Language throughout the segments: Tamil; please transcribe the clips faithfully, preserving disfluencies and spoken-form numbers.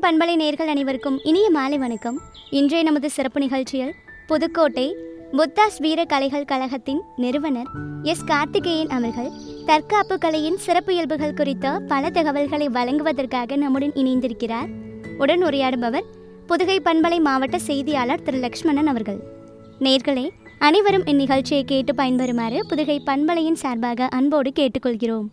பண்பலை நேயர்கள் அனைவருக்கும் இனிய மாலை வணக்கம். இன்றைய நமது சிறப்பு நிகழ்ச்சியில் புதுக்கோட்டை புத்தாஸ் வீர கலைகள் கழகத்தின் நிறுவனர் எஸ் கார்த்திகேயன் அவர்கள் தற்காப்பு கலையின் சிறப்பு இயல்புகள் குறித்த பல தகவல்களை வழங்குவதற்காக நம்முடன் இணைந்திருக்கிறார். உடன் உரையாடுபவர் புதுகை பண்பலை மாவட்ட செய்தியாளர் திரு லக்ஷ்மணன் அவர்கள். நேயர்களே, அனைவரும் இந்நிகழ்ச்சியை கேட்டு பயன்பெறுமாறு புதுகை பண்பலையின் சார்பாக அன்போடு கேட்டுக்கொள்கிறோம்.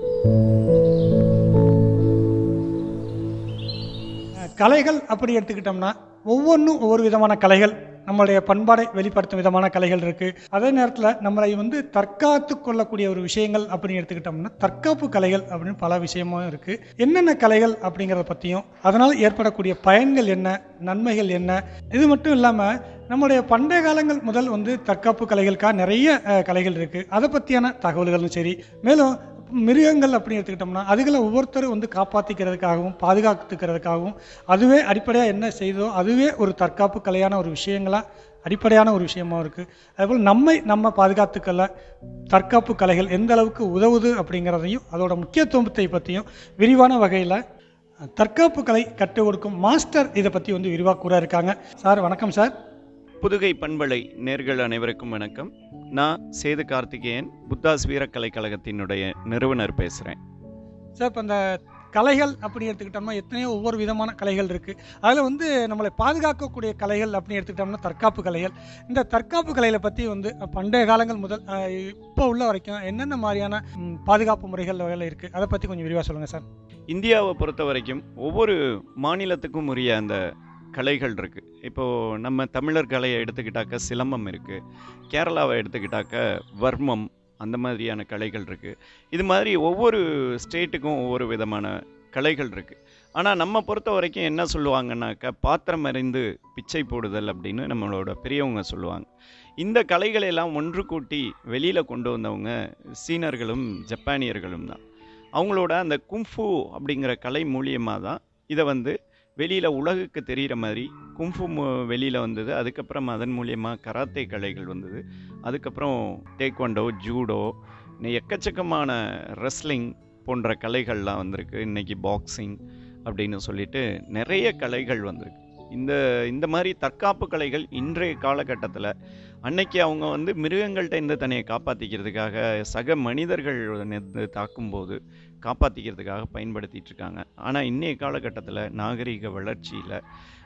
கலைகள் அப்படி எடுத்துக்கிட்டோம்னா ஒவ்வொன்றும் ஒவ்வொரு விதமான கலைகள், நம்மளுடைய பண்பாடை வெளிப்படுத்தும் விதமான கலைகள் இருக்குது. அதே நேரத்தில் நம்மளை வந்து தற்காத்து கொள்ளக்கூடிய ஒரு விஷயங்கள் அப்படின்னு எடுத்துக்கிட்டோம்னா தற்காப்பு கலைகள் அப்படின்னு பல விஷயமும் இருக்குது. என்னென்ன கலைகள் அப்படிங்கிறத பற்றியும் அதனால் ஏற்படக்கூடிய பயன்கள் என்ன, நன்மைகள் என்ன, இது மட்டும் இல்லாமல் நம்முடைய பண்டைய காலங்கள் முதல் வந்து தற்காப்பு கலைகளுக்காக நிறைய கலைகள் இருக்குது. அதை பற்றியான தகவல்களும் சரி, மேலும் மிருகங்கள் அப்படின்னு எடுத்துக்கிட்டோம்னா அதுகளை ஒவ்வொருத்தரும் வந்து காப்பாற்றிக்கிறதுக்காகவும் பாதுகாத்துக்கிறதுக்காகவும் அதுவே அடிப்படையாக என்ன செய்தோ அதுவே ஒரு தற்காப்பு கலையான ஒரு விஷயங்களாக அடிப்படையான ஒரு விஷயமா இருக்குது. அதேபோல் நம்மை நம்ம பாதுகாத்துக்கல தற்காப்பு கலைகள் எந்த அளவுக்கு உதவுது அப்படிங்கிறதையும் அதோட முக்கியத்துவத்தை பற்றியும் விரிவான வகையில் தற்காப்பு கலை கற்றுக் கொடுக்கும் மாஸ்டர் இதை பற்றி வந்து விரிவாக கூற இருக்காங்க. சார் வணக்கம். சார், புதுகை பண்பலை நேர்கள் அனைவருக்கும் வணக்கம். நான் சேது கார்த்திகேயன், புத்தாஸ் வீர கலைக்கழகத்தினுடைய நிறுவனர் பேசுகிறேன். சார், இப்போ இந்த கலைகள் அப்படி எடுத்துக்கிட்டோம்னா எத்தனையோ ஒவ்வொரு விதமான கலைகள் இருக்குது. அதில் வந்து நம்மளை பாதுகாக்கக்கூடிய கலைகள் அப்படின்னு எடுத்துக்கிட்டோம்னா தற்காப்பு கலைகள். இந்த தற்காப்பு கலைகளை பற்றி வந்து பண்டைய காலங்கள் முதல் இப்போ உள்ள வரைக்கும் என்னென்ன மாதிரியான பாதுகாப்பு முறைகள் வகையில் இருக்குது, அதை பற்றி கொஞ்சம் விரிவாக சொல்லுங்கள் சார். இந்தியாவை பொறுத்த வரைக்கும் ஒவ்வொரு மாநிலத்துக்கும் உரிய அந்த கலைகள் இருக்குது. இப்போது நம்ம தமிழர் கலையை எடுத்துக்கிட்டாக்க சிலம்பம் இருக்குது, கேரளாவை எடுத்துக்கிட்டாக்க வர்மம், அந்த மாதிரியான கலைகள் இருக்குது. இது மாதிரி ஒவ்வொரு ஸ்டேட்டுக்கும் ஒவ்வொரு விதமான கலைகள் இருக்குது. ஆனால் நம்ம பொறுத்த வரைக்கும் என்ன சொல்லுவாங்கன்னாக்கா பாத்திரம் அறிந்து பிச்சை போடுதல் அப்படின்னு நம்மளோட பெரியவங்க சொல்லுவாங்க. இந்த கலைகளெல்லாம் ஒன்று கூட்டி வெளியில் கொண்டு வந்தவங்க சீனர்களும் ஜப்பானியர்களும் தான். அவங்களோட அந்த கும்ஃபு அப்படிங்கிற கலை மூலியமாக தான் இதை வந்து வெளியில் உலகுக்கு தெரிகிற மாதிரி கும்ஃபு வெளியில் வந்தது. அதுக்கப்புறம் அதன் மூலியமாக கராத்தே கலைகள் வந்தது. அதுக்கப்புறம் டேக்வாண்டோ, ஜூடோ, எக்கச்சக்கமான ரெஸ்லிங் போன்ற கலைகள்லாம் வந்திருக்கு. இன்றைக்கி பாக்ஸிங் அப்படின்னு சொல்லிட்டு நிறைய கலைகள் வந்திருக்கு. இந்த இந்த மாதிரி தற்காப்பு கலைகள் இன்றைய காலகட்டத்தில் அன்னைக்கு அவங்க வந்து மிருகங்கள்கிட்ட இந்த தன்னையை காப்பாற்றிக்கிறதுக்காக சக மனிதர்கள் தாக்கும்போது காப்பாற்றிக்கிறதுக்காக பயன்படுத்திகிட்டு இருக்காங்க. ஆனால் இன்றைய காலகட்டத்தில் நாகரிக வளர்ச்சியில்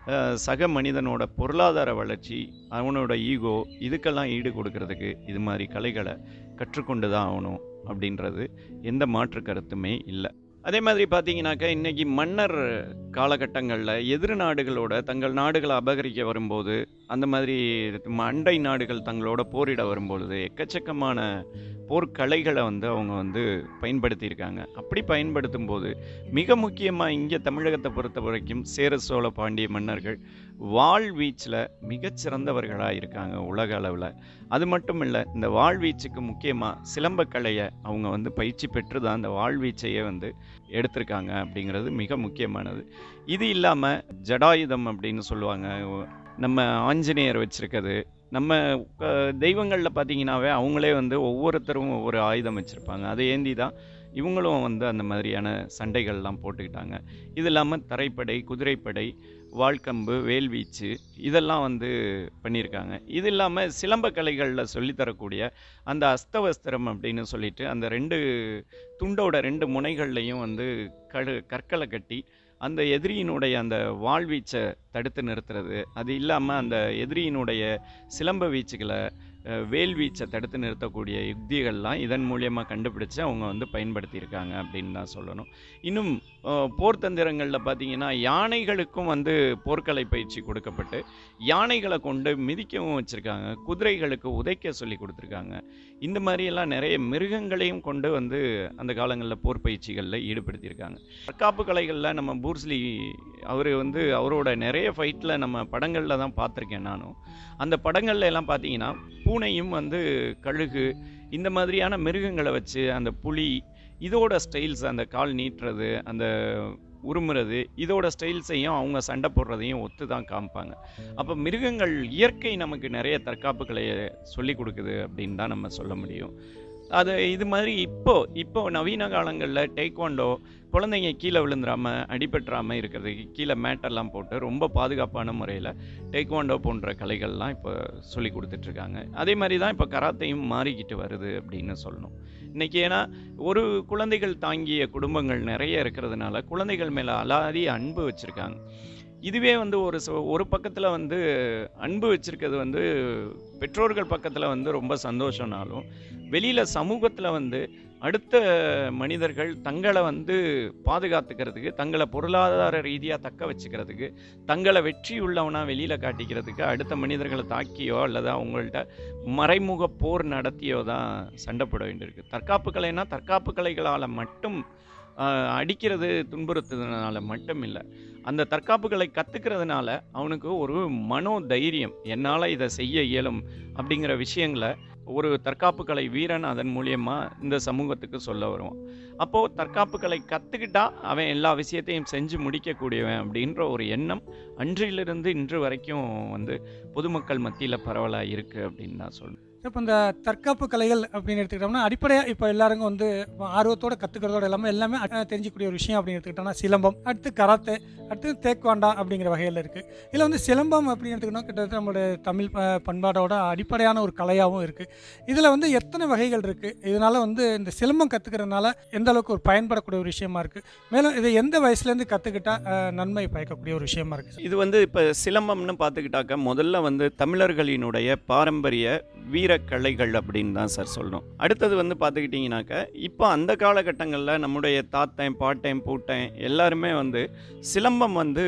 சக மனிதனோட பொருளாதார வளர்ச்சி, அவனோட ஈகோ, இதுக்கெல்லாம் ஈடு கொடுக்கறதுக்கு இது மாதிரி கலைகளை கற்றுக்கொண்டு தான் ஆகணும் அப்படின்றது எந்த மாற்று கருத்துமே இல்லை. அதே மாதிரி பார்த்தீங்கன்னாக்கா இன்றைக்கி மன்னர் காலகட்டங்களில் எதிர் நாடுகளோட தங்கள் நாடுகளை அபகரிக்க வரும்போது, அந்த மாதிரி அண்டை நாடுகள் தங்களோட போரிட வரும்பொழுது எக்கச்சக்கமான போர்க்கலைகளை வந்து அவங்க வந்து பயன்படுத்தியிருக்காங்க. அப்படி பயன்படுத்தும் போது மிக முக்கியமாக இங்கே தமிழகத்தை பொறுத்த வரைக்கும் சேர சோழ பாண்டிய மன்னர்கள் வாழ்வீச்சில் மிகச்சிறந்தவர்களாக இருக்காங்க உலக அளவில். அது மட்டும் இல்லை, இந்த வாழ்வீச்சுக்கு முக்கியமாக சிலம்பக்கலையை அவங்க வந்து பயிற்சி பெற்று தான் அந்த வாழ்வீச்சையே வந்து எடுத்திருக்காங்க அப்படிங்கிறது மிக முக்கியமானது. இது இல்லாமல் ஜடாயுதம் அப்படின்னு சொல்லுவாங்க, நம்ம ஆஞ்சநேயர் வச்சுருக்கிறது. நம்ம தெய்வங்களில் பார்த்தீங்கன்னாவே அவங்களே வந்து ஒவ்வொருத்தரும் ஒவ்வொரு ஆயுதம் வச்சுருப்பாங்க. அதை ஏந்தி தான் இவங்களும் வந்து அந்த மாதிரியான சண்டைகள்லாம் போட்டுக்கிட்டாங்க. இது இல்லாமல் தரைப்படை, குதிரைப்படை, வாழ்கம்பு, வேல்வீச்சு, இதெல்லாம் வந்து பண்ணியிருக்காங்க. இது இல்லாமல் சிலம்ப கலைகளில் சொல்லித்தரக்கூடிய அந்த அஸ்தவஸ்திரம் அப்படின்னு சொல்லிட்டு அந்த ரெண்டு துண்டோட ரெண்டு முனைகள்லையும் வந்து கடு கற்களை கட்டி அந்த எதிரியினுடைய அந்த வாழ்வீச்சை தடுத்து நிறுத்துறது, அது இல்லாமல் அந்த எதிரியினுடைய சிலம்ப வீச்சுகளை, வேல்வீச்சை தடுத்து நிறுத்தக்கூடிய யுக்திகள்லாம் இதன் மூலியமாக கண்டுபிடிச்சு அவங்க வந்து பயன்படுத்தியிருக்காங்க அப்படின்னு தான் சொல்லணும். இன்னும் போர்த்தந்திரங்களில் பார்த்தீங்கன்னா யானைகளுக்கும் வந்து போர்க்கலை பயிற்சி கொடுக்கப்பட்டு யானைகளை கொண்டு மிதிக்கவும் வச்சுருக்காங்க, குதிரைகளுக்கு உதைக்க சொல்லி கொடுத்துருக்காங்க. இந்த மாதிரியெல்லாம் நிறைய மிருகங்களையும் கொண்டு வந்து அந்த காலங்களில் போர் பயிற்சிகளில் ஈடுபடுத்தியிருக்காங்க. தற்காப்பு கலைகளில் நம்ம பூர்ஸ்லி அவர் வந்து அவரோட நிறைய ஃபைட்டில் நம்ம படங்களில் தான் பார்த்துருக்கேன் நானும். அந்த படங்கள்ல எல்லாம் பார்த்தீங்கன்னா பூனையும் வந்து கழுகு இந்த மாதிரியான மிருகங்களை வச்சு அந்த புலி இதோட ஸ்டைல்ஸ், அந்த கால் நீட்டுறது, அந்த உருமுறது, இதோட ஸ்டைல்ஸையும் அவங்க சண்டை போடுறதையும் ஒத்து தான் காமிப்பாங்க. அப்போ மிருகங்கள், இயற்கை நமக்கு நிறைய தற்காப்புகளை சொல்லி கொடுக்குது அப்படின்னு தான் நம்ம சொல்ல முடியும். அது இது மாதிரி இப்போ இப்போ நவீன காலங்களில் டேக்வாண்டோ குழந்தைங்க கீழே விழுந்துடாமல் அடிபட்டுறாமல் இருக்கிறதுக்கு கீழே மேட்டெல்லாம் போட்டு ரொம்ப பாதுகாப்பான முறையில் டேக்வாண்டோ போன்ற கலைகள்லாம் இப்போ சொல்லி கொடுத்துட்ருக்காங்க. அதே மாதிரி தான் இப்போ கராத்தையும் மாறிக்கிட்டு வருது அப்படின்னு சொல்லணும் இன்றைக்கி. ஏன்னா ஒரு குழந்தைகள் தாங்கிய குடும்பங்கள் நிறைய இருக்கிறதுனால குழந்தைகள் மேலே அலாதி அன்பு வச்சுருக்காங்க. இதுவே வந்து ஒரு ஒரு பக்கத்தில் வந்து அன்பு வச்சுருக்கிறது வந்து பெற்றோர்கள் பக்கத்தில் வந்து ரொம்ப சந்தோஷம்னாலும், வெளியில் சமூகத்தில் வந்து அடுத்த மனிதர்கள் தங்களை வந்து பாதுகாத்துக்கிறதுக்கு, தங்களை பொருளாதார ரீதியாக தக்க வச்சுக்கிறதுக்கு, தங்களை வெற்றி உள்ளவனாக வெளியில் காட்டிக்கிறதுக்கு அடுத்த மனிதர்களை தாக்கியோ அல்லது அவங்கள்ட்ட மறைமுக போர் நடத்தியோ தான் சண்டை போட வேண்டியிருக்கு. தற்காப்பு கலைனா தற்காப்பு கலைகளால் மட்டும் அடிக்கிறது துன்புறுத்துறதுனால மட்டும் இல்லை, அந்த தற்காப்புகளை கற்றுக்கிறதுனால அவனுக்கு ஒரு மனோ தைரியம், என்னால் இதை செய்ய இயலும் அப்படிங்கிற விஷயங்களை ஒரு தற்காப்பு கலை வீரன் அதன் மூலியமாக இந்த சமூகத்துக்கு சொல்ல வருவான். அப்போது தற்காப்பு கலை கற்றுக்கிட்டா அவன் எல்லா விஷயத்தையும் செஞ்சு முடிக்கக்கூடியவன் அப்படின்ற ஒரு எண்ணம் அன்றிலிருந்து இன்று வரைக்கும் வந்து பொதுமக்கள் மத்தியில் பரவலாக இருக்குது அப்படின்னு நான் சொல்லுவேன். இப்போ இந்த தற்காப்பு கலைகள் அப்படின்னு எடுத்துக்கிட்டோம்னா அடிப்படையாக இப்போ எல்லாருக்கும் வந்து ஆர்வத்தோடு கற்றுக்கிறதோட எல்லாமே எல்லாமே தெரிஞ்சிக்கூடிய ஒரு விஷயம் அப்படின்னு எடுத்துக்கிட்டோம்னா சிலம்பம், அடுத்து கராத்தே, அடுத்து தேக்வாண்டா அப்படிங்கிற வகையில் இருக்குது. இதில் வந்து சிலம்பம் அப்படின்னு எடுத்துக்கிட்டோம் கிட்டத்தட்ட நம்மளுடைய தமிழ் பண்பாட்டோட அடிப்படையான ஒரு கலையாகவும் இருக்குது. இதில் வந்து எத்தனை வகைகள் இருக்குது, இதனால் வந்து இந்த சிலம்பம் கற்றுக்கிறதுனால எந்த அளவுக்கு ஒரு பயன்படக்கூடிய ஒரு விஷயமா இருக்குது, மேலும் இதை எந்த வயசுலேருந்து கற்றுக்கிட்டா நன்மை பயக்கக்கூடிய ஒரு விஷயமா இருக்குது? இது வந்து இப்போ சிலம்பம்னு பார்த்துக்கிட்டாக்க முதல்ல வந்து தமிழர்களினுடைய பாரம்பரிய வீர கலைகள் அப்படின்னு தான் சார் சொல்லணும். அடுத்தது வந்து பார்த்துக்கிட்டிங்கனாக்க இப்போ அந்த காலகட்டங்களில் நம்முடைய தாத்தன் பாட்டன் பூட்டன் எல்லாருமே வந்து சிலம்பம் வந்து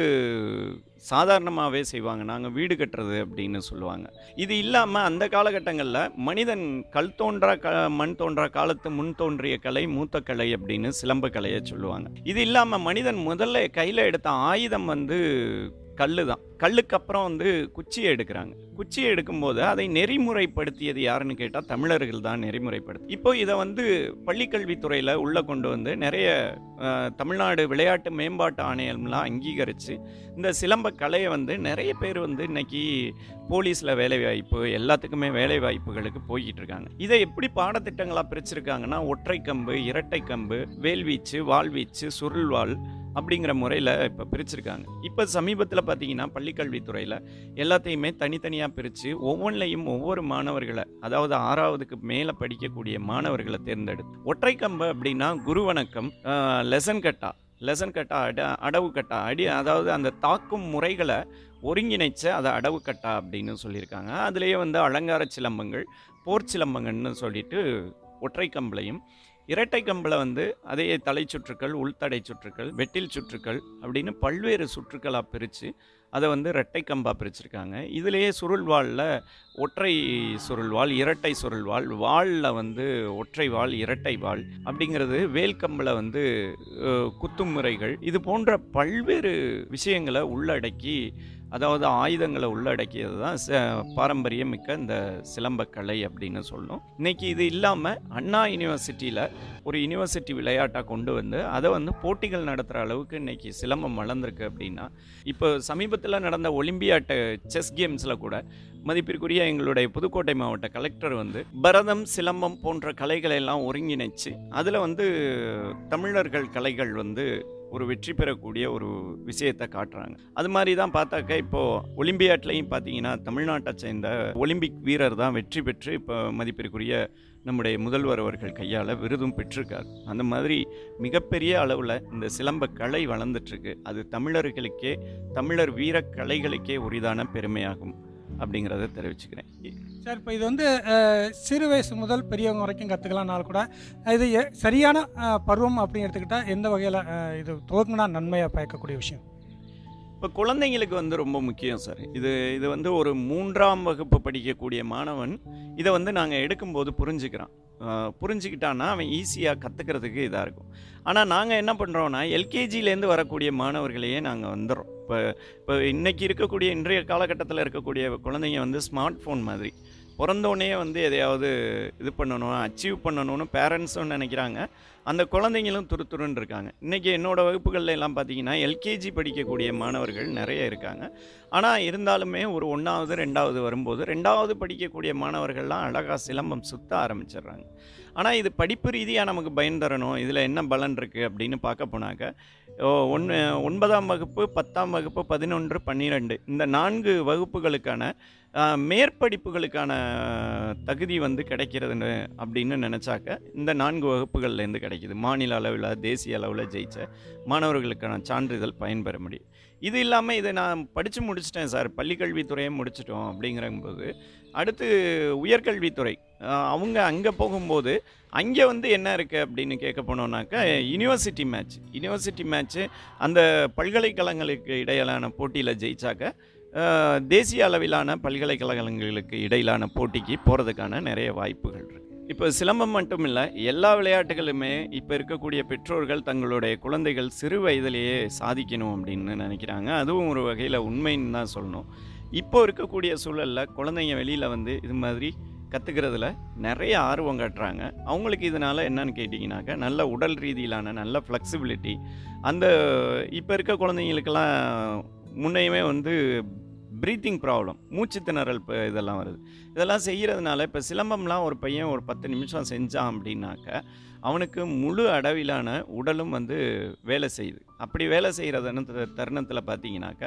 சாதாரணமாகவே செய்வாங்க. நாங்கள் வீடு கட்டுறது அப்படின்னு சொல்லுவாங்க. இது இல்லாமல் அந்த காலகட்டங்களில் மனிதன் கல் தோன்றா க மண் தோன்றா காலத்து முன் தோன்றிய கலை மூத்த கலை அப்படின்னு சிலம்ப கலையை சொல்லுவாங்க. இது இல்லாமல் மனிதன் முதல்ல கையில் எடுத்த ஆயுதம் வந்து கல்லு தான். கல்லுக்கு அப்புறம் வந்து குச்சியை எடுக்கிறாங்க. குச்சியை எடுக்கும்போது அதை நெறிமுறைப்படுத்தியது யாருன்னு கேட்டால் தமிழர்கள் தான் நெறிமுறைப்படுத்தி. இப்போ இதை வந்து பள்ளிக்கல்வித்துறையில் உள்ளே கொண்டு வந்து நிறைய தமிழ்நாடு விளையாட்டு மேம்பாட்டு ஆணையம்லாம் அங்கீகரித்து இந்த சிலம்ப கலையை வந்து நிறைய பேர் வந்து இன்னைக்கு போலீஸில் வேலை வாய்ப்பு எல்லாத்துக்குமே வேலை வாய்ப்புகளுக்கு போய்கிட்டு இருக்காங்க. இதை எப்படி பாடத்திட்டங்களாக பிரிச்சிருக்காங்கன்னா ஒற்றை கம்பு, இரட்டை கம்பு, வேல்வீச்சு, வாழ்வீச்சு, சுருள்வாள் அப்படிங்கிற முறையில் இப்போ பிரிச்சிருக்காங்க. இப்போ சமீபத்தில் பார்த்தீங்கன்னா பள்ளிக்கல்வித்துறையில் எல்லாத்தையுமே தனித்தனியாக பிரித்து ஒவ்வொன்றிலையும் ஒவ்வொரு மாணவர்களை, அதாவது ஆறாவதுக்கு மேலே படிக்கக்கூடிய மாணவர்களை தேர்ந்தெடுத்து ஒற்றை கம்பு அப்படின்னா குரு வணக்கம், லெசன் கட்டா லெசன் கட்டா அட அடவு கட்டா அடி அதாவது அந்த தாக்கும் முறைகளை ஒருங்கிணைச்ச அதை அடவு கட்டா அப்படின்னு சொல்லியிருக்காங்க. அதுலேயே வந்து அலங்கார சிலம்பங்கள், போர் சிலம்பங்கள்னு சொல்லிட்டு ஒற்றை கம்பளையும், இரட்டை கம்பில் வந்து அதே தலை சுற்றுக்கள், உள்தடை சுற்றுக்கள், வெட்டில் சுற்றுக்கள் அப்படின்னு பல்வேறு சுற்றுக்களாக பிரித்து அதை வந்து இரட்டை கம்பாக பிரிச்சிருக்காங்க. இதிலேயே சுருள்வாளில் ஒற்றை சுருள்வாள், இரட்டை சுருள்வாள், வாளில் வந்து ஒற்றை வாள், இரட்டை வாள் அப்படிங்கிறது, வேல்கம்பில் வந்து குத்தும் முறைகள், இது போன்ற பல்வேறு விஷயங்களை உள்ளடக்கி, அதாவது ஆயுதங்களை உள்ளடக்கியது தான் பாரம்பரியம் மிக்க இந்த சிலம்பக்கலை அப்படின்னு சொல்லணும். இன்னைக்கு இது இல்லாமல் அண்ணா யூனிவர்சிட்டியில் ஒரு யூனிவர்சிட்டி விளையாட்டாக கொண்டு வந்து அதை வந்து போட்டிகள் நடத்துகிற அளவுக்கு இன்னைக்கு சிலம்பம் வளர்ந்துருக்கு. அப்படின்னா இப்போ சமீபத்தில் நடந்த ஒலிம்பியாட் செஸ் கேம்ஸில் கூட மதிப்பிற்குரிய எங்களுடைய புதுக்கோட்டை மாவட்ட கலெக்டர் வந்து பரதம், சிலம்பம் போன்ற கலைகளை எல்லாம் ஒருங்கிணைச்சு அதில் வந்து தமிழர்கள் கலைகள் வந்து ஒரு வெற்றி பெறக்கூடிய ஒரு விஷயத்தை காட்டுறாங்க. அது மாதிரி தான் பார்த்தாக்க இப்போது ஒலிம்பியாட்லையும் பார்த்தீங்கன்னா தமிழ்நாட்டை சேர்ந்த ஒலிம்பிக் வீரர் தான் வெற்றி பெற்று இப்போ மதிப்பிற்குரிய நம்முடைய முதல்வர் அவர்கள் கையால் விருதும் பெற்றிருக்கார். அந்த மாதிரி மிகப்பெரிய அளவில் இந்த சிலம்ப கலை வளர்ந்துட்டுருக்கு. அது தமிழர்களுக்கே, தமிழர் வீர கலைகளுக்கே உரிதான பெருமையாகும் அப்படிங்கிறத தெரிவிச்சுக்கிறேன் சார். இப்போ இது வந்து சிறு வயசு முதல் பெரியவங்க வரைக்கும் கற்றுக்கலாம்னாலும் கூட இது சரியான பருவம் அப்படின்னு எடுத்துக்கிட்டால் எந்த வகையில் இது துவங்கினா நன்மையாக பயக்கக்கூடிய விஷயம்? இப்போ குழந்தைங்களுக்கு வந்து ரொம்ப முக்கியம் சார். இது இது வந்து ஒரு மூன்றாம் வகுப்பு படிக்கக்கூடிய மாணவன் இதை வந்து நாங்கள் எடுக்கும்போது புரிஞ்சுக்கிறான். புரிஞ்சுக்கிட்டான்னா அவன் ஈஸியாக கற்றுக்கிறதுக்கு இதாக இருக்கும். ஆனால் நாங்கள் என்ன பண்ணுறோன்னா எல்கேஜிலேருந்து வரக்கூடிய மாணவர்களையே நாங்கள் வந்துடுறோம். இப்போ இப்போ இன்றைக்கி இருக்கக்கூடிய இன்றைய காலகட்டத்தில் இருக்கக்கூடிய குழந்தைங்க வந்து ஸ்மார்ட் ஃபோன் மாதிரி பிறந்தோடனே வந்து எதையாவது இது பண்ணணும், அச்சீவ் பண்ணணும்னு பேரண்ட்ஸும் நினைக்கிறாங்க, அந்த குழந்தைங்களும் துரு துருன்னு இருக்காங்க. இன்றைக்கி என்னோடய வகுப்புகளில் எல்லாம் பார்த்தீங்கன்னா எல்கேஜி படிக்கக்கூடிய மாணவர்கள் நிறைய இருக்காங்க. ஆனால் இருந்தாலுமே ஒரு ஒன்றாவது ரெண்டாவது வரும்போது ரெண்டாவது படிக்கக்கூடிய மாணவர்கள்லாம் அழகாக சிலம்பம் சுற்ற ஆரம்பிச்சிடுறாங்க. ஆனால் இது படிப்பு ரீதியாக நமக்கு பயன் தரணும், இதில் என்ன பலன் இருக்குது அப்படின்னு பார்க்க போனாக்க, ஒன்று ஒன்பதாம் வகுப்பு, பத்தாம் வகுப்பு, பதினொன்று, பன்னிரெண்டு இந்த நான்கு வகுப்புகளுக்கான மேற்படிப்புகளுக்கான தகுதி வந்து கிடைக்கிறதுன்னு அப்படின்னு நினச்சாக்க இந்த நான்கு வகுப்புகள்லேருந்து கிடைக்கிது. மாநில அளவில், தேசிய அளவில் ஜெயிச்ச மாணவர்களுக்கான சான்றிதழ் பயன்பெற முடியும். இது இல்லாமல் இதை நான் படித்து முடிச்சிட்டேன் சார், பள்ளிக்கல்வித்துறையை முடிச்சிட்டோம் அப்படிங்கிறம்போது அடுத்து உயர்கல்வித்துறை அவங்க அங்கே போகும்போது அங்கே வந்து என்ன இருக்குது அப்படின்னு கேட்க போனோம்னாக்கா யூனிவர்சிட்டி மேட்ச் யூனிவர்சிட்டி மேட்ச்சு அந்த பல்கலைக்கழகங்களுக்கு இடையிலான போட்டியில் ஜெயிச்சாக்க தேசிய அளவிலான பல்கலைக்கழகங்களுக்கு இடையிலான போட்டிக்கு போகிறதுக்கான நிறைய வாய்ப்புகள் இருக்குது. இப்போ சிலம்பம் மட்டும் இல்லை, எல்லா விளையாட்டுகளுமே இப்போ இருக்கக்கூடிய பெற்றோர்கள் தங்களுடைய குழந்தைகள் சிறு வயதிலேயே சாதிக்கணும் அப்படின்னு நினைக்கிறாங்க. அதுவும் ஒரு வகையில் உண்மைன்னு தான் சொல்லணும். இப்போ இருக்கக்கூடிய சூழலில் குழந்தைங்க வெளியில் வந்து இது மாதிரி கற்றுக்கிறதுல நிறைய ஆர்வம் காட்டுறாங்க. அவங்களுக்கு இதனால் என்னன்னு கேட்டிங்கனாக்கா நல்ல உடல் ரீதியிலான நல்ல ஃப்ளெக்சிபிலிட்டி, அந்த இப்போ இருக்க குழந்தைங்களுக்கெல்லாம் முன்னையுமே வந்து ப்ரீத்திங் ப்ராப்ளம், மூச்சு திணறல் இப்போ இதெல்லாம் வருது. இதெல்லாம் செய்கிறதுனால இப்போ சிலம்பம்லாம் ஒரு பையன் ஒரு பத்து நிமிஷம் செஞ்சான் அப்படின்னாக்க அவனுக்கு முழு அளவிலான உடலும் வந்து வேலை செய்யுது. அப்படி வேலை செய்கிற தருணத்தில் பார்த்தீங்கன்னாக்க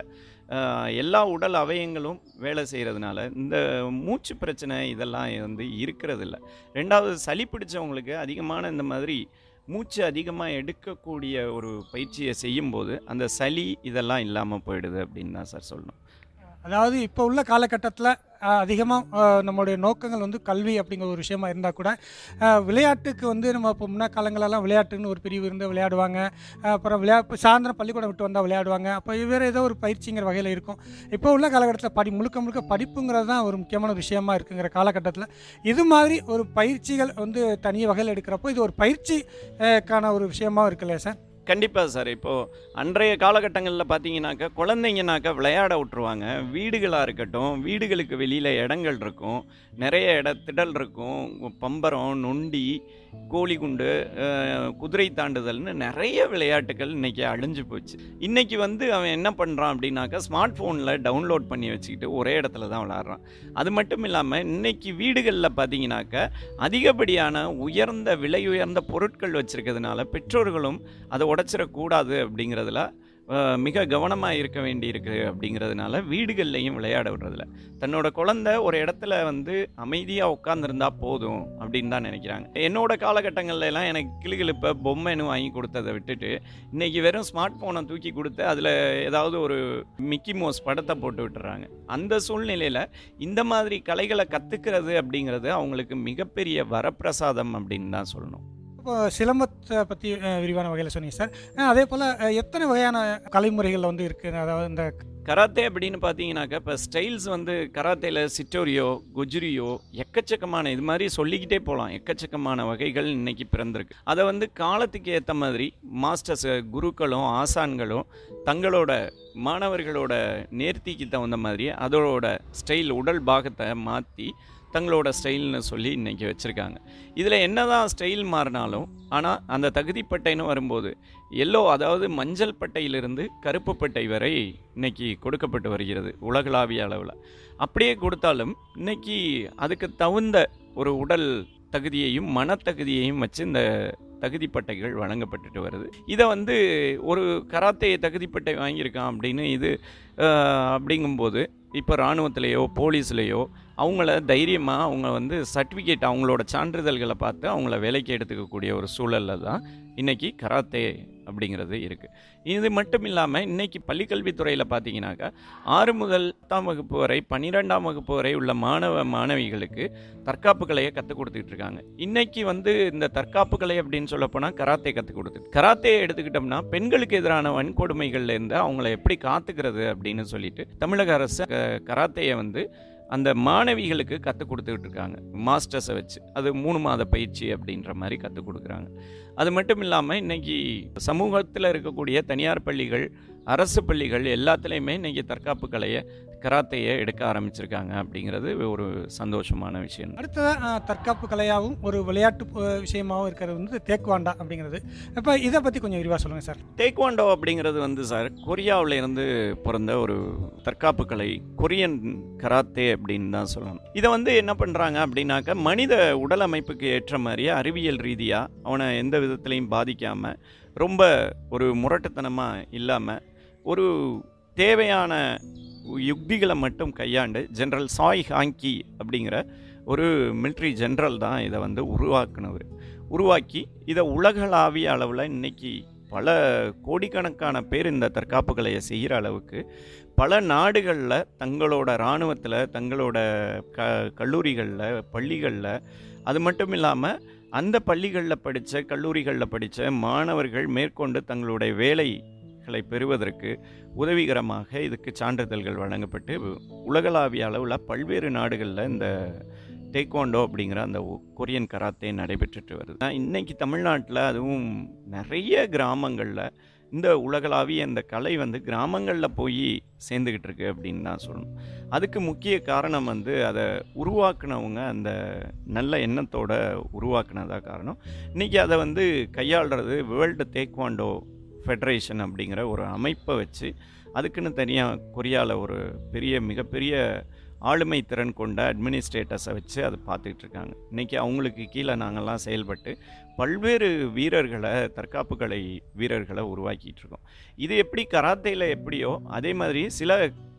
எல்லா உடல் அவயங்களும் வேலை செய்கிறதுனால இந்த மூச்சு பிரச்சனை இதெல்லாம் வந்து இருக்கிறதில்ல. ரெண்டாவது, சளி பிடிச்சவங்களுக்கு அதிகமான இந்த மாதிரி மூச்சு அதிகமாக எடுக்கக்கூடிய ஒரு பயிற்சியை செய்யும்போது அந்த சளி இதெல்லாம் இல்லாமல் போயிடுது அப்படின்னு தான் சார் சொல்லணும். அதாவது இப்போ உள்ள காலகட்டத்தில் அதிகமாக நம்மளுடைய நோக்கங்கள் வந்து கல்வி அப்படிங்கிற ஒரு விஷயமா இருந்தால் கூட விளையாட்டுக்கு வந்து நம்ம இப்போ முன்ன காலங்களெல்லாம் விளையாட்டுன்னு ஒரு பிரிவு இருந்து விளையாடுவாங்க. அப்புறம் விளையா சாயந்தரம் பள்ளிக்கூடம் விட்டு வந்தால் விளையாடுவாங்க. அப்போ வேறு ஏதோ ஒரு பயிற்சிங்கிற வகையில் இருக்கும். இப்போ உள்ள காலகட்டத்தில் படி முழுக்க முழுக்க படிப்புங்கிறது தான் ஒரு முக்கியமான ஒரு விஷயமா இருக்குங்கிற காலகட்டத்தில் இது மாதிரி ஒரு பயிற்சிகள் வந்து தனி வகையில் எடுக்கிறப்போ இது ஒரு பயிற்சிக்கான ஒரு விஷயமாக இருக்குல்ல சார்? கண்டிப்பாக சார். இப்போது அன்றைய காலகட்டங்களில் பார்த்தீங்கன்னாக்கா குழந்தைங்கனாக்கா விளையாட விட்டுருவாங்க. வீடுகளாக இருக்கட்டும், வீடுகளுக்கு வெளியில் இடங்கள் இருக்கும், நிறைய இட திடல் இருக்கும், பம்பரம், நொண்டி, கோழிகுண்டு, குதிரை தாண்டுதல்னு நிறைய விளையாட்டுகள் இன்றைக்கி அழிஞ்சு போச்சு. இன்றைக்கி வந்து அவன் என்ன பண்ணுறான் அப்படின்னாக்கா ஸ்மார்ட் ஃபோனில் டவுன்லோட் பண்ணி வச்சுக்கிட்டு ஒரே இடத்துல தான் விளையாடுறான். அது மட்டும் இல்லாமல் இன்றைக்கி வீடுகளில் பார்த்தீங்கன்னாக்கா அதிகப்படியான உயர்ந்த விலை உயர்ந்த பொருட்கள் வச்சுருக்கிறதுனால பெற்றோர்களும் அதை உடைச்சிடக்கூடாது அப்படிங்கிறதுல மிக கவனமாக இருக்க வேண்டி இருக்குது. அப்படிங்கிறதுனால வீடுகள்லையும் விளையாட விடுறதில்ல. தன்னோட குழந்தை ஒரு இடத்துல வந்து அமைதியாக உட்காந்துருந்தா போதும் அப்படின்னு தான் நினைக்கிறாங்க. என்னோட காலகட்டங்கள்ல எல்லாம் எனக்கு கிளுகிழுப்ப பொம்மைன்னு வாங்கி கொடுத்ததை விட்டுட்டு இன்றைக்கி வெறும் ஸ்மார்ட் ஃபோனை தூக்கி கொடுத்து அதில் ஏதாவது ஒரு மிக்கி மவுஸ் படத்தை போட்டு விட்டுறாங்க. அந்த சூழ்நிலையில் இந்த மாதிரி கலைகளை கற்றுக்கிறது அப்படிங்கிறது அவங்களுக்கு மிகப்பெரிய வரப்பிரசாதம் அப்படின்னு தான் சொல்லணும். இப்போ சிலம்பத்தை பற்றி விரிவான வகையில் சொன்னீங்க சார். அதே போல் எத்தனை வகையான கலைமுறைகள் வந்து இருக்குது? அதாவது இந்த கராத்தே அப்படின்னு பார்த்தீங்கன்னாக்கா இப்போ ஸ்டைல்ஸ் வந்து கராத்தேல சிட்டோரியோ, குஜுரியோ, எக்கச்சக்கமான இது மாதிரி சொல்லிக்கிட்டே போகலாம். எக்கச்சக்கமான வகைகள் இன்றைக்கி பிறந்திருக்கு. அதை வந்து காலத்துக்கு ஏற்ற மாதிரி மாஸ்டர்ஸ், குருக்களும் ஆசான்களும் தங்களோட மாணவர்களோட நேர்த்திக்கு தகுந்த மாதிரி அதோட ஸ்டைல் உடல் பாகத்தை மாற்றி தங்களோட ஸ்டைல்னு சொல்லி இன்றைக்கி வச்சுருக்காங்க. இதில் என்ன தான் ஸ்டைல் மாறினாலும் ஆனால் அந்த தகுதிப்பட்டைன்னு வரும்போது எல்லோ, அதாவது மஞ்சள் பட்டையிலிருந்து கருப்பு பட்டை வரை இன்றைக்கி கொடுக்கப்பட்டு வருகிறது உலகளாவிய அளவில். அப்படியே கொடுத்தாலும் இன்றைக்கி அதுக்கு தகுந்த ஒரு உடல் தகுதியையும் மனத்தகுதியையும் வச்சு இந்த தகுதிப்பட்டைகள் வழங்கப்பட்டுட்டு வருது. இதை வந்து ஒரு கராத்தே தகுதிப்பட்டை வாங்கியிருக்கான் அப்படின்னு இது அப்படிங்கும்போது இப்போ இராணுவத்திலேயோ போலீஸ்லேயோ அவங்கள தைரியமாக அவங்க வந்து சர்டிஃபிகேட் அவங்களோட சான்றிதழ்களை பார்த்து அவங்கள வேலைக்கு எடுத்துக்கக்கூடிய ஒரு சூழலில் தான் இன்றைக்கி கராத்தே அப்படிங்கிறது இருக்குது. இது மட்டும் இல்லாமல் இன்றைக்கி பள்ளிக்கல்வித்துறையில் பார்த்தீங்கன்னாக்கா ஆறு முதல் பத்தாம் வகுப்பு வரை பன்னிரெண்டாம் வகுப்பு வரை உள்ள மாணவ மாணவிகளுக்கு தற்காப்பு கலையை கற்றுக் கொடுத்துக்கிட்டு இருக்காங்க. இன்றைக்கி வந்து இந்த தற்காப்பு கலை அப்படின்னு சொல்லப்போனால் கராத்தே கற்றுக் கொடுத்து கராத்தே எடுத்துக்கிட்டோம்னா பெண்களுக்கு எதிரான வன்கொடுமைகள்லேருந்து அவங்கள எப்படி காத்துக்கிறது அப்படின்னு சொல்லிட்டு தமிழக அரசு கராத்தேயை வந்து அந்த மாணவிகளுக்கு கற்றுக் கொடுத்துக்கிட்டு இருக்காங்க மாஸ்டர்ஸை வச்சு. அது மூணு மாத பயிற்சி அப்படின்ற மாதிரி கற்றுக் கொடுக்குறாங்க. அது மட்டும் இல்லாமல் இன்றைக்கி சமூகத்தில் இருக்கக்கூடிய தனியார் பள்ளிகள் அரசு பள்ளிகள் எல்லாத்துலேயுமே இன்றைக்கி தற்காப்பு கலையை கராத்தையை எடுக்க ஆரம்பிச்சிருக்காங்க அப்படிங்கிறது ஒரு சந்தோஷமான விஷயம். அடுத்ததாக தற்காப்பு கலையாகவும் ஒரு விளையாட்டு விஷயமாகவும் இருக்கிறது வந்து தேக்வாண்டா அப்படிங்கிறது. இப்போ இதை பற்றி கொஞ்சம் விரிவாக சொல்லுங்கள் சார். தேக்வாண்டோ அப்படிங்கிறது வந்து சார் கொரியாவில் இருந்து பிறந்த ஒரு தற்காப்பு கலை, கொரியன் கராத்தே அப்படின்னு தான் சொல்லணும். இதை வந்து என்ன பண்ணுறாங்க அப்படின்னாக்க மனித உடல் அமைப்புக்கு ஏற்ற மாதிரியே அறிவியல் ரீதியாக அவனை எந்த விதத்துலையும் பாதிக்காமல், ரொம்ப ஒரு முரட்டுத்தனமாக இல்லாமல், ஒரு தேவையான யுக்திகளை மட்டும் கையாண்டு ஜெனரல் சாய் ஹாங்கி அப்படிங்கிற ஒரு மிலிட்ரி ஜெனரல் தான் இதை வந்து உருவாக்குனவர். உருவாக்கி இதை உலகளாவிய அளவில் இன்றைக்கி பல கோடிக்கணக்கான பேர் இந்த தற்காப்பு கலையை செய்கிற அளவுக்கு பல நாடுகளில் தங்களோட இராணுவத்தில், தங்களோட க கல்லூரிகளில், பள்ளிகளில், அது மட்டும் இல்லாமல் அந்த பள்ளிகளில் படித்த, கல்லூரிகளில் படித்த மாணவர்கள் மேற்கொண்டு தங்களுடைய வேலை களை பெறுவதற்கு உதவிகரமாக இதுக்கு சான்றிதழ்கள் வழங்கப்பட்டு உலகளாவிய அளவில் பல்வேறு நாடுகளில் இந்த டேக்வாண்டோ அப்படிங்கிற அந்த கொரியன் கராத்தே நடைபெற்றுட்டு வருது. இன்றைக்கி தமிழ்நாட்டில் அதுவும் நிறைய கிராமங்களில் இந்த உலகளாவிய இந்த கலை வந்து கிராமங்களில் போய் சேர்ந்துக்கிட்டு இருக்கு அப்படின்னு தான் சொல்லணும். அதுக்கு முக்கிய காரணம் வந்து அதை உருவாக்குனவங்க அந்த நல்ல எண்ணத்தோடு உருவாக்குனதாக காரணம். இன்றைக்கி அதை வந்து கையாளுறது வேர்ல்டு டேக்வாண்டோ ஃபெடரேஷன் அப்படிங்கிற ஒரு அமைப்பை வச்சு அதுக்குன்னு தனியாக கொரியாவில் ஒரு பெரிய மிகப்பெரிய ஆளுமை திறன் கொண்ட அட்மினிஸ்ட்ரேட்டர்ஸை வச்சு அதை பார்த்துக்கிட்டு இருக்காங்க. இன்றைக்கி அவங்களுக்கு கீழே நாங்கள்லாம் செயல்பட்டு பல்வேறு வீரர்களை, தற்காப்பு கலை வீரர்களை உருவாக்கிட்டு இருக்கோம். இது எப்படி கராத்தையில் எப்படியோ அதே மாதிரி சில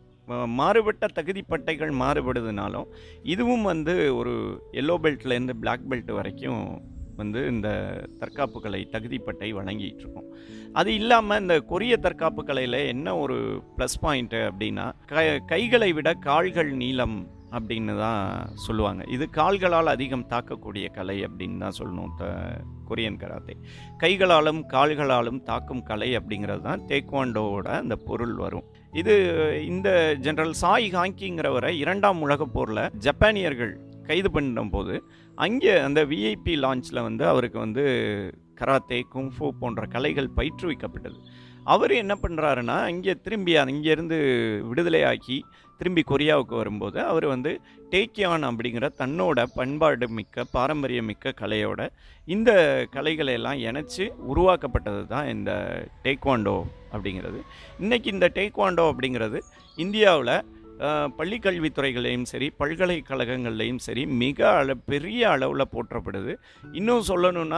மாறுபட்ட தகுதி பட்டைகள் மாறுபடுதுனாலும் இதுவும் வந்து ஒரு எல்லோ பெல்ட்லேருந்து பிளாக் பெல்ட் வரைக்கும் வந்து இந்த தற்காப்பு கலை தகுதிப்பட்டை வழங்கிட்டு இருக்கோம். அது இல்லாமல் இந்த கொரிய தற்காப்பு கலையில் என்ன ஒரு ப்ளஸ் பாயிண்ட்டு அப்படின்னா, க கைகளை விட கால்கள் நீளம் அப்படின்னு தான் சொல்லுவாங்க. இது கால்களால் அதிகம் தாக்கக்கூடிய கலை அப்படின்னு தான் சொல்லணும். த கொரியன் கராத்தே கைகளாலும் கால்களாலும் தாக்கும் கலை அப்படிங்கிறது தான் டேக்வாண்டோவோட அந்த பொருள் வரும். இது இந்த ஜெனரல் சாய் ஹாங்கிங்கிறவரை இரண்டாம் உலகப் போரில் ஜப்பானியர்கள் கைது பண்ணுற போது அங்கே அந்த விஐபி லான்ச்சில் வந்து அவருக்கு வந்து கராத்தே, குங்ஃபூ போன்ற கலைகள் பயிற்றுவிக்கப்பட்டது. அவர் என்ன பண்ணுறாருன்னா, இங்கே திரும்பி அங்கேருந்து விடுதலையாக்கி திரும்பி கொரியாவுக்கு வரும்போது அவர் வந்து டேக்கியான் அப்படிங்கிற தன்னோட பண்பாடு மிக்க, பாரம்பரிய மிக்க கலையோட இந்த கலைகளையெல்லாம் இணைச்சி உருவாக்கப்பட்டது தான் இந்த டேக்வாண்டோ அப்படிங்கிறது. இன்றைக்கி இந்த டேக்வாண்டோ அப்படிங்கிறது இந்தியாவில் பள்ளி கல்வித்துறைகளையும் சரி, பல்கலைக்கழகங்கள்லையும் சரி மிக அள பெரிய அளவில் போற்றப்படுது. இன்னும் சொல்லணும்னா,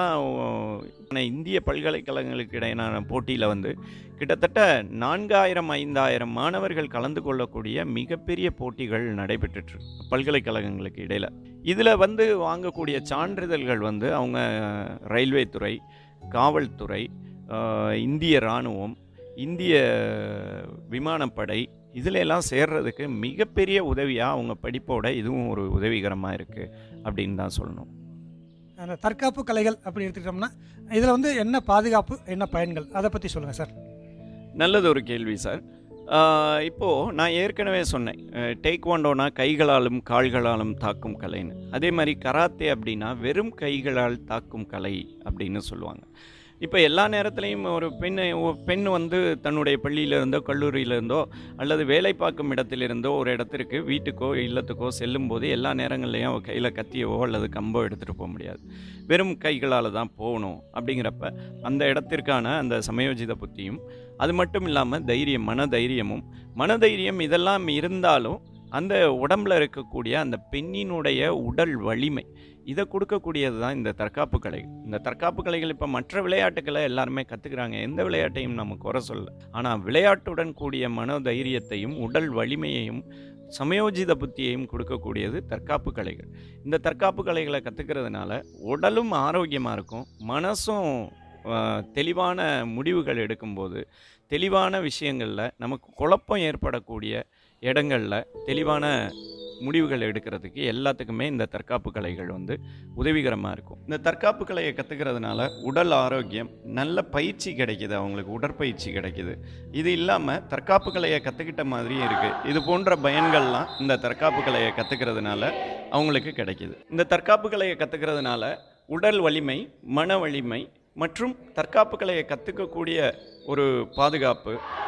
இந்திய பல்கலைக்கழகங்களுக்கு இடையிலான போட்டியில் வந்து கிட்டத்தட்ட நான்காயிரம் ஐந்தாயிரம் மாணவர்கள் கலந்து கொள்ளக்கூடிய மிகப்பெரிய போட்டிகள் நடைபெற்று பல்கலைக்கழகங்களுக்கு இடையில். இதில் வந்து வாங்கக்கூடிய சான்றிதழ்கள் வந்து அவங்க ரயில்வே துறை, காவல்துறை, இந்திய இராணுவம், இந்திய விமானப்படை இதில் எல்லாம் சேர்றதுக்கு மிகப்பெரிய உதவியாக அவங்க படிப்போட இதுவும் ஒரு உதவிகரமாக இருக்குது அப்படின்னு தான் சொல்லணும். அந்த தற்காப்பு கலைகள் அப்படி எடுத்துக்கிட்டோம்னா இதில் வந்து என்ன பாதுகாப்பு, என்ன பயன்கள், அதை பற்றி சொல்லுங்கள் சார். நல்லது ஒரு கேள்வி சார். இப்போது நான் ஏற்கனவே சொன்னேன், டேக்வாண்டோனா கைகளாலும் கால்களாலும் தாக்கும் கலைன்னு. அதே மாதிரி கராத்தே அப்படின்னா வெறும் கைகளால் தாக்கும் கலை அப்படின்னு சொல்லுவாங்க. இப்போ எல்லா நேரத்துலையும் ஒரு பெண் பெண் வந்து தன்னுடைய பள்ளியிலிருந்தோ கல்லூரியிலிருந்தோ அல்லது வேலை பார்க்கும் இடத்திலிருந்தோ ஒரு இடத்திற்கு, வீட்டுக்கோ இல்லத்துக்கோ செல்லும்போது எல்லா நேரங்கள்லையும் அவள் கையில் கத்தியவோ அல்லது கம்போ எடுத்துகிட்டு போக முடியாது. வெறும் கைகளால் தான் போகணும். அப்படிங்கிறப்ப அந்த இடத்திற்கான அந்த சமயோஜித புத்தியும், அது மட்டும் இல்லாமல் தைரியம், மன தைரியமும் மனதைரியம் இதெல்லாம் இருந்தாலும் அந்த உடம்பில் இருக்கக்கூடிய அந்த பெண்ணினுடைய உடல் வலிமை, இதை கொடுக்கக்கூடியது தான் இந்த தற்காப்பு கலைகள். இந்த தற்காப்பு கலைகள் இப்போ மற்ற விளையாட்டுக்களை எல்லாருமே கற்றுக்குறாங்க, எந்த விளையாட்டையும் நம்ம குறை சொல்ல. ஆனால் விளையாட்டுடன் கூடிய மன தைரியத்தையும் உடல் வலிமையையும் சமயோஜித புத்தியையும் கொடுக்கக்கூடியது தற்காப்பு கலைகள். இந்த தற்காப்பு கலைகளை கற்றுக்கிறதுனால உடலும் ஆரோக்கியமாக இருக்கும், மனசும் தெளிவான முடிவுகள் எடுக்கும்போது, தெளிவான விஷயங்களில் நமக்கு குழப்பம் ஏற்படக்கூடிய இடங்களில் தெளிவான முடிவுகள் எடுக்கிறதுக்கு எல்லாத்துக்குமே இந்த தற்காப்பு கலைகள் வந்து உதவிகரமாக இருக்கும். இந்த தற்காப்பு கலையை கற்றுக்கிறதுனால உடல் ஆரோக்கியம், நல்ல பயிற்சி கிடைக்கிது, அவங்களுக்கு உடற்பயிற்சி கிடைக்கிது. இது இல்லாமல் தற்காப்பு கலையை கற்றுக்கிட்ட மாதிரியும் இருக்குது. இது போன்ற பயன்கள்லாம் இந்த தற்காப்பு கலையை கற்றுக்கிறதுனால அவங்களுக்கு கிடைக்கிது. இந்த தற்காப்பு கலையை கற்றுக்கிறதுனால உடல் வலிமை, மன வலிமை மற்றும் தற்காப்பு கலையை கற்றுக்கக்கூடிய ஒரு பாதுகாப்பு,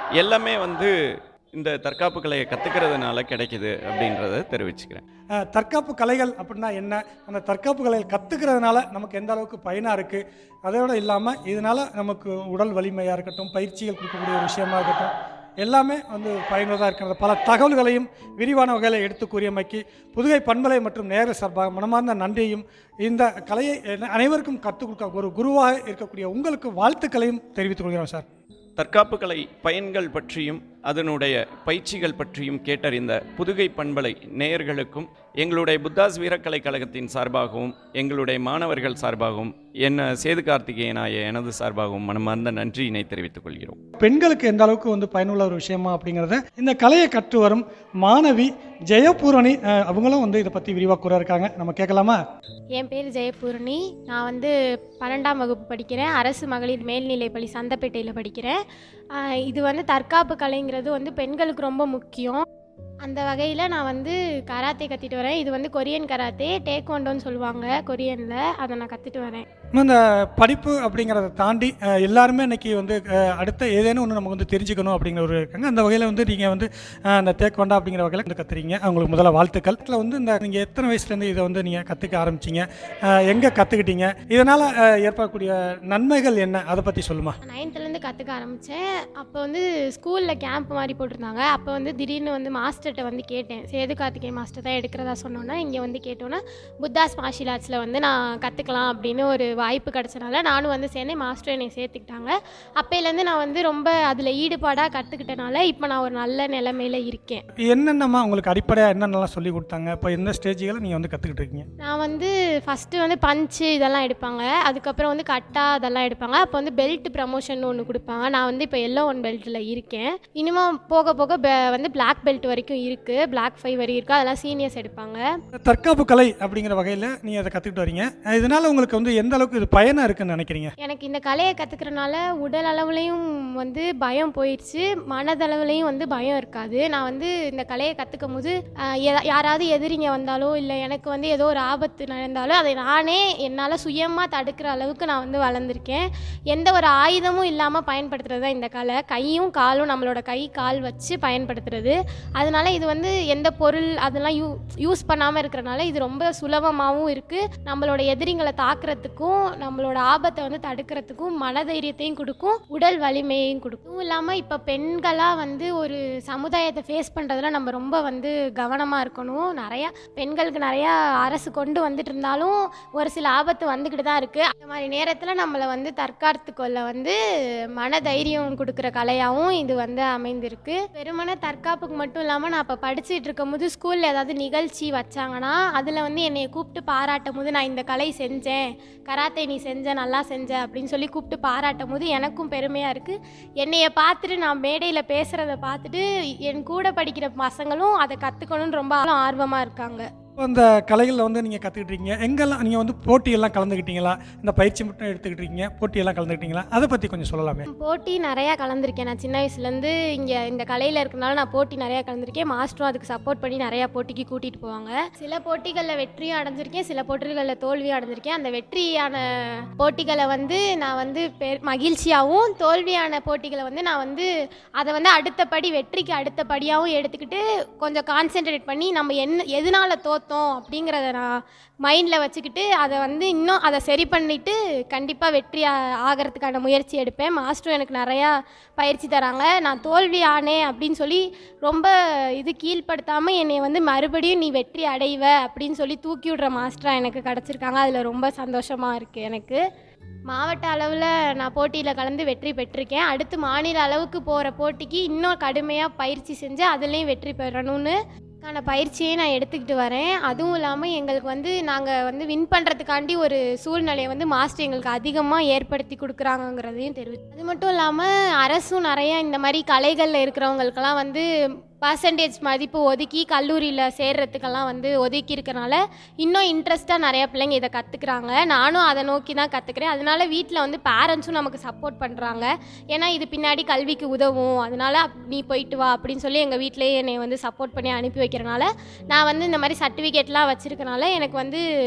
எல்லாமே வந்து இந்த தற்காப்பு கலையை கற்றுக்கிறதுனால கிடைக்குது அப்படின்றத தெரிவிச்சுக்கிறேன். அஹ், தற்காப்பு கலைகள் அப்படின்னா என்ன, அந்த தற்காப்பு கலைகள் கற்றுக்கிறதுனால நமக்கு எந்த அளவுக்கு பயனாக இருக்குது, அதோடு இல்லாமல் இதனால் நமக்கு உடல் வலிமையாக இருக்கட்டும், பயிற்சிகள் கொடுக்கக்கூடிய ஒரு விஷயமா இருக்கட்டும், எல்லாமே வந்து பயனுள்ளதாக இருக்கிறது. பல தகவல்களையும் விரிவான வகையில் எடுத்து கூறியமைக்கு புதுகை பண்பலை மற்றும் நேயர்கள் சார்பாக மனமார்ந்த நன்றியையும், இந்த கலையை அனைவருக்கும் கற்றுக் கொடுக்க ஒரு குருவாக இருக்கக்கூடிய உங்களுக்கு வாழ்த்துக்களையும் தெரிவித்துக் கொள்கிறோம் சார். தற்காப்பு கலை பயன்கள் பற்றியும் அதனுடைய பயிற்சிகள் பற்றியும் கேட்டறிந்த புதுகை பண்பலை நேயர்களுக்கும் எங்களுடைய புத்தாஸ் வீரக்கலை கழகத்தின் சார்பாகவும் எங்களுடைய மாணவர்கள் சார்பாகவும் என்ன சேது கார்த்திகேயனாய எனது சார்பாகவும் மனமார்ந்த நன்றியினை தெரிவித்துக் கொள்கிறோம். பெண்களுக்கு எந்த அளவுக்கு வந்து பயனுள்ள ஒரு விஷயமா அப்படிங்கிறத இந்த கலையை கற்று வரும் மாணவி ஜெயபூரணி அஹ், அவங்களும் வந்து இதை பற்றி விரிவாக கூற இருக்காங்க. நம்ம கேட்கலாமா? என் பேர் ஜெயபூரணி. நான் வந்து பன்னெண்டாம் வகுப்பு படிக்கிறேன். அரசு மகளிர் மேல்நிலைப்பள்ளி சந்தப்பேட்டையில் படிக்கிறேன். ஆஹ் இது வந்து தற்காப்பு கலைங்கிறது வந்து பெண்களுக்கு ரொம்ப முக்கியம். அந்த வகையில் நான் வந்து கராத்தே கற்றுட்டு வரேன். இது வந்து கொரியன் கராத்தே, டேக்வாண்டோன்னு சொல்லுவாங்க கொரியனில். அதை நான் கற்றுட்டு வரேன். இந்த படிப்பு அப்படிங்கிறத தாண்டி அஹ், எல்லாருமே இன்னைக்கு வந்து அஹ், அடுத்த ஏதேனும் ஒன்று நமக்கு வந்து தெரிஞ்சுக்கணும் அப்படிங்கிற ஒரு இருக்காங்க. அந்த வகையில் வந்து நீங்கள் வந்து அஹ், அந்த தேக்கொண்டா அப்படிங்கிற வகையில் வந்து கற்றுறீங்க. அவங்களுக்கு முதல்ல வாழ்த்துக்கள். இதில் வந்து இந்த நீங்கள் எத்தனை வயசுலேருந்து இதை வந்து நீங்கள் கற்றுக்க ஆரம்பிச்சிங்க, எங்கே கற்றுக்கிட்டீங்க, இதனால் ஏற்படக்கூடிய நன்மைகள் என்ன, அதை பற்றி சொல்லுமா? நைன்த்துலேருந்து கற்றுக்க ஆரம்பித்தேன். அப்போ வந்து ஸ்கூலில் கேம்ப் மாதிரி போட்டிருந்தாங்க. அப்போ வந்து திடீர்னு வந்து மாஸ்டர்கிட்ட வந்து கேட்டேன். சேது கார்த்திகேய மாஸ்டர் தான் எடுக்கிறதா சொன்னோன்னா, இங்கே வந்து கேட்டோன்னா புத்தாஸ் மார்ஷியல் ஆர்ட்ஸில் வந்து நான் கற்றுக்கலாம் அப்படின்னு ஒரு வாய்ப்பு கிடச்சனால நானும் வந்து சேர்ந்தேன். மாஸ்டர் என்னை சேர்த்துக்கிட்டாங்க. அப்போலேருந்து நான் வந்து ரொம்ப அதில் ஈடுபாடாக கற்றுக்கிட்டனால இப்போ நான் ஒரு நல்ல நிலைமையில் இருக்கேன். என்னென்னம்மா உங்களுக்கு அடிப்படையாக என்னென்னலாம் சொல்லி கொடுத்தாங்க? இப்போ எந்த ஸ்டேஜுகளை நீங்கள் வந்து கற்றுக்கிட்டு இருக்கீங்க? நான் வந்து ஃபஸ்ட்டு வந்து பஞ்சு இதெல்லாம் எடுப்பாங்க. அதுக்கப்புறம் வந்து கட்டா அதெல்லாம் எடுப்பாங்க. அப்போ வந்து பெல்ட் ப்ரமோஷன் ஒன்று கொடுப்பாங்க. நான் வந்து இப்போ எல்லோ ஒன் பெல்ட்டில் இருக்கேன். இனிமேல் போக போக பெ வந்து பிளாக் பெல்ட் வரைக்கும் இருக்குது, பிளாக் ஃபைவ் வரைக்கும் இருக்குது. அதெல்லாம் சீனியர்ஸ் எடுப்பாங்க. தற்காப்பு கலை அப்படிங்கிற வகையில் நீங்கள் அதை கற்றுக்கிட்டு வரீங்க. இதனால் உங்களுக்கு வந்து எந்த அளவுக்கு இது பயனாக இருக்குன்னு நினைக்கிறீங்க? எனக்கு இந்த கலையை கற்றுக்கிறனால உடல் அளவுலையும் வந்து பயம் போயிடுச்சு, மனதளவுலையும் வந்து பயம் இருக்காது. நான் வந்து இந்த கலையை கற்றுக்கும் போது யாராவது எதிரிங்க வந்தாலோ இல்லை எனக்கு வந்து ஏதோ ஒரு ஆபத்து நடந்தாலோ அதை நானே என்னால் சுயமாக தடுக்கிற அளவுக்கு நான் வந்து வளர்ந்துருக்கேன். எந்த ஒரு ஆயுதமும் இல்லாமல் பயன்படுத்துறது தான் இந்த கலை. கையும் காலும் நம்மளோட கை கால் வச்சு பயன்படுத்துறது. அதனால இது வந்து எந்த பொருள் அதெல்லாம் யூ யூஸ் பண்ணாமல் இருக்கிறனால இது ரொம்ப சுலபமாகவும் இருக்குது. நம்மளோட எதிரிங்களை தாக்குறதுக்கும் நம்மளோட ஆபத்தை வந்து தடுக்கிறதுக்கும் மனதைரியத்தையும் கொடுக்கும், உடல் வலிமையையும் கொடுக்கும். இதுவும் இல்லாமல் இப்போ பெண்களாக வந்து ஒரு சமுதாயத்தை ஃபேஸ் பண்ணுறதுல நம்ம ரொம்ப வந்து கவனமாக இருக்கணும். நிறையா பெண்களுக்கு நிறையா அரசு கொண்டு வந்துட்டு இருந்தாலும் ஒரு சில ஆபத்து வந்துக்கிட்டு தான் இருக்குது. அந்த மாதிரி நேரத்தில் நம்மளை வந்து தற்காத்துக்கொள்ள வந்து மனதைரியம் கொடுக்குற கலையாகவும் இது வந்து அமைந்திருக்கு. வெறுமனே தற்காப்புக்கு மட்டும் இல்லாமல் நான் இப்போ படிச்சுட்டு இருக்கும் போது ஸ்கூலில் ஏதாவது நிகழ்ச்சி வச்சாங்கன்னா அதில் வந்து என்னை கூப்பிட்டு பாராட்டும் போது நான் இந்த கலை செஞ்சேன், கராத்தே நீ செஞ்ச நல்லா செஞ்ச அப்படின்னு சொல்லி கூப்பிட்டு பாராட்டும் போது எனக்கும் பெருமையாக இருக்குது. என்னையை பார்த்துட்டு நான் மேடையில் பேசுகிறத பார்த்துட்டு என் கூட படிக்கிற பசங்களும் அதை கற்றுக்கணும்னு ரொம்ப ஆர்வமாக இருக்காங்க. அந்த கலைகளில் வந்து நீங்கள் கற்றுக்கிட்டு இருக்கீங்க. எங்கெல்லாம் நீங்கள் வந்து போட்டியெல்லாம் கலந்துக்கிட்டீங்களா? இந்த பயிற்சி மட்டும் எடுத்துக்கிட்டு இருக்கீங்க, போட்டியெல்லாம் கலந்துக்கிட்டீங்களா? அதை பற்றி கொஞ்சம் சொல்லலாமே. போட்டி நிறையா கலந்துருக்கேன். நான் சின்ன வயசுலேருந்து இங்கே இந்த கலையில் இருக்கனால நான் போட்டி நிறையா கலந்துருக்கேன். மாஸ்டரும் அதுக்கு சப்போர்ட் பண்ணி நிறையா போட்டிக்கு கூட்டிகிட்டு போவாங்க. சில போட்டிகளில் வெற்றியும் அடைஞ்சிருக்கேன், சில போட்டிகளில் தோல்வியும் அடைஞ்சிருக்கேன். அந்த வெற்றியான போட்டிகளை வந்து நான் வந்து பெ மகிழ்ச்சியாகவும், தோல்வியான போட்டிகளை வந்து நான் வந்து அதை வந்து அடுத்த படி வெற்றிக்கு அடுத்த படியாகவும் எடுத்துக்கிட்டு கொஞ்சம் கான்சென்ட்ரேட் பண்ணி நம்ம என்ன எதனால் தோற்று அப்படிங்கிறத நான் மைண்டில் வச்சுக்கிட்டு அதை வந்து இன்னும் அதை சரி பண்ணிவிட்டு கண்டிப்பாக வெற்றி ஆகிறதுக்கான முயற்சி எடுப்பேன். மாஸ்டரும் எனக்கு நிறையா பயிற்சி தராங்க. நான் தோல்வி ஆனேன் அப்படின்னு சொல்லி ரொம்ப இது கீழ்ப்படுத்தாமல் என்னை வந்து மறுபடியும் நீ வெற்றி அடைவ அப்படின்னு சொல்லி தூக்கி விடுற மாஸ்டராக எனக்கு கிடச்சிருக்காங்க. அதில் ரொம்ப சந்தோஷமாக இருக்குது எனக்கு. மாவட்ட அளவில் நான் போட்டியில் கலந்து வெற்றி பெற்றிருக்கேன். அடுத்து மாநில அளவுக்கு போகிற போட்டிக்கு இன்னும் கடுமையாக பயிற்சி செஞ்சு அதுலேயும் வெற்றி பெறணும்னு க்கான பயிற்சியை நான் எடுத்துக்கிட்டு வரேன். அதுவும் இல்லாமல் எங்களுக்கு வந்து நாங்கள் வந்து வின் பண்ணுறதுக்காண்டி ஒரு சூழ்நிலையை வந்து மாஸ்டர் எங்களுக்கு அதிகமாக ஏற்படுத்தி கொடுக்குறாங்கங்கிறதையும் தெரிவித்து, அது மட்டும் இல்லாமல் அரசும் நிறையா இந்த மாதிரி கலைகளில் இருக்கிறவங்களுக்கெல்லாம் வந்து பர்சன்டேஜ் மதிப்பு ஒதுக்கி கல்லூரியில் சேர்றதுக்கெல்லாம் வந்து ஒதுக்கி இருக்கனால இன்னும் இன்ட்ரெஸ்ட்டாக நிறையா பிள்ளைங்க இதை கற்றுக்குறாங்க. நானும் அதை நோக்கி தான் கற்றுக்குறேன். அதனால வீட்டில் வந்து பேரண்ட்ஸும் நமக்கு சப்போர்ட் பண்ணுறாங்க. ஏன்னா இது பின்னாடி கல்விக்கு உதவும், அதனால் நீ போயிட்டு வா அப்படின்னு சொல்லி எங்கள் வீட்டிலேயே என்னை வந்து சப்போர்ட் பண்ணி அனுப்பி வைக்கிறனால நான் வந்து இந்த மாதிரி சர்டிஃபிகேட்லாம் வச்சுருக்கனால எனக்கு வந்து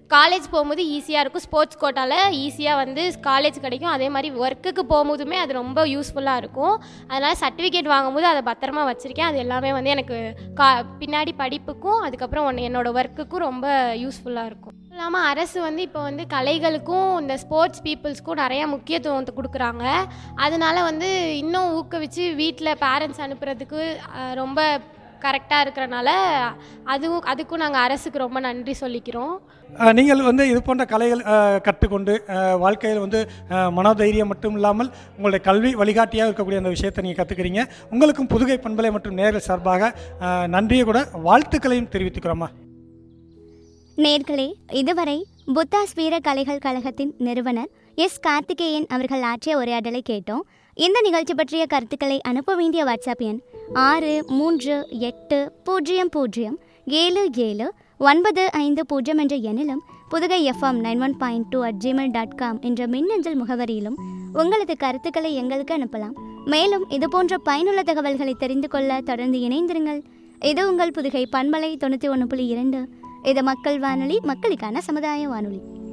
காலேஜ் போகும்போது ஈஸியாக இருக்கும். ஸ்போர்ட்ஸ் கோட்டாவில் ஈஸியாக வந்து காலேஜ் கிடைக்கும். அதே மாதிரி ஒர்க்குக்கு போகும்போதுமே அது ரொம்ப யூஸ்ஃபுல்லாக இருக்கும். அதனால் சர்டிஃபிகேட் வாங்கும்போது அதை பத்திரமா வச்சுருக்கேன். அது எல்லாமே வந்து எனக்கு கா பின்னாடி படிப்புக்கும் அதுக்கப்புறம் ஒன்று என்னோடய ஒர்க்குக்கும் ரொம்ப யூஸ்ஃபுல்லாக இருக்கும். இல்லாமல் அரசு வந்து இப்போ வந்து கலைகளுக்கும் இந்த ஸ்போர்ட்ஸ் பீப்புள்ஸ்க்கும் நிறையா முக்கியத்துவத்தை கொடுக்குறாங்க. அதனால வந்து இன்னும் ஊக்குவிச்சு வீட்டில் பேரண்ட்ஸ் அனுப்புறதுக்கு ரொம்ப கரெக்டாக இருக்கிறனால அதுவும் அதுக்கும் நாங்கள் அரசுக்கு ரொம்ப நன்றி சொல்லிக்கிறோம். நீங்கள் வந்து இது போன்ற கலைகள் கற்றுக்கொண்டு வாழ்க்கையில் வந்து மனோதைரியம் மட்டும் இல்லாமல் உங்களுடைய கல்வி வழிகாட்டியாக இருக்கக்கூடிய அந்த விஷயத்தை நீங்கள் கற்றுக்கிறீங்க. உங்களுக்கும் புதுகை பண்பலை மற்றும் நேர்கள் சார்பாக நன்றியை கூட வாழ்த்துக்களையும் தெரிவித்துக்கிறோமா. நேர்களே, இதுவரை புத்தாஸ் வீர கலைகள் கழகத்தின் நிறுவனர் எஸ் கார்த்திகேயன் அவர்கள் ஆற்றிய உரையாடலை கேட்டோம். இந்த நிகழ்ச்சி பற்றிய கருத்துக்களை அனுப்ப வேண்டிய வாட்ஸ்அப் எண் ஆறு மூன்று எட்டு பூஜ்ஜியம் பூஜ்ஜியம் ஏழு ஏழு ஒன்பது ஐந்து பூஜ்ஜியம் என்ற எண்ணிலும் Pudugai FM nine one point two at Gmail dot com என்ற மின்னஞ்சல் முகவரியிலும் உங்களது கருத்துக்களை எங்களுக்கு அனுப்பலாம். மேலும் இதுபோன்ற பயனுள்ள தகவல்களை தெரிந்து கொள்ள தொடர்ந்து இணைந்திருங்கள். இது உங்கள் புதுகை பண்பலை தொண்ணூற்றி ஒன்று புள்ளி இரண்டு. இது மக்கள் வானொலி, மக்களுக்கான சமுதாய வானொலி.